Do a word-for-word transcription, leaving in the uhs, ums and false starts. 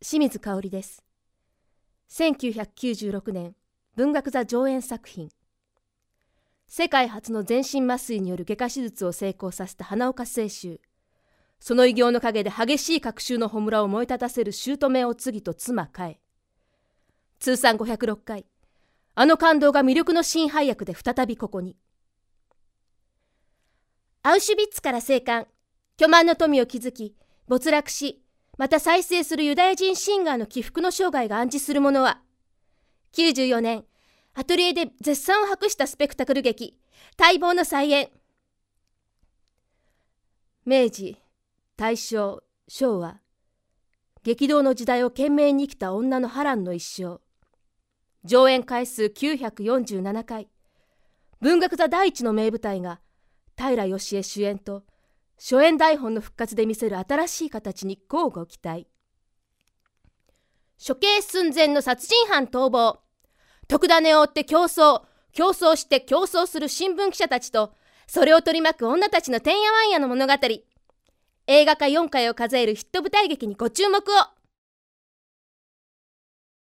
清水香織です。せんきゅうひゃくきゅうじゅうろくねん文学座上演作品。世界初の全身麻酔による外科手術を成功させた花岡清舟。その偉業の陰で激しい隔週の炎を燃え立たせる姑お次と妻かえ。通算ごひゃくろっかい、あの感動が魅力の新配役で再びここに。アウシュビッツから生還、巨万の富を築き、没落し、また再生するユダヤ人シンガーの起伏の生涯が暗示するものは、きゅうじゅうよねん、アトリエで絶賛を博したスペクタクル劇、待望の再演。明治、大正、昭和、激動の時代を懸命に生きた女の波乱の一生。上演回数きゅうひゃくよんじゅうななかい、文学座第一の名舞台が、平芳恵主演と、初演台本の復活で見せる新しい形に乞うご期待。処刑寸前の殺人犯逃亡。特ダネを追って競争、競争して競争する新聞記者たちと、それを取り巻く女たちのてんやわんやの物語。映画化よんかいを数えるヒット舞台劇にご注目を。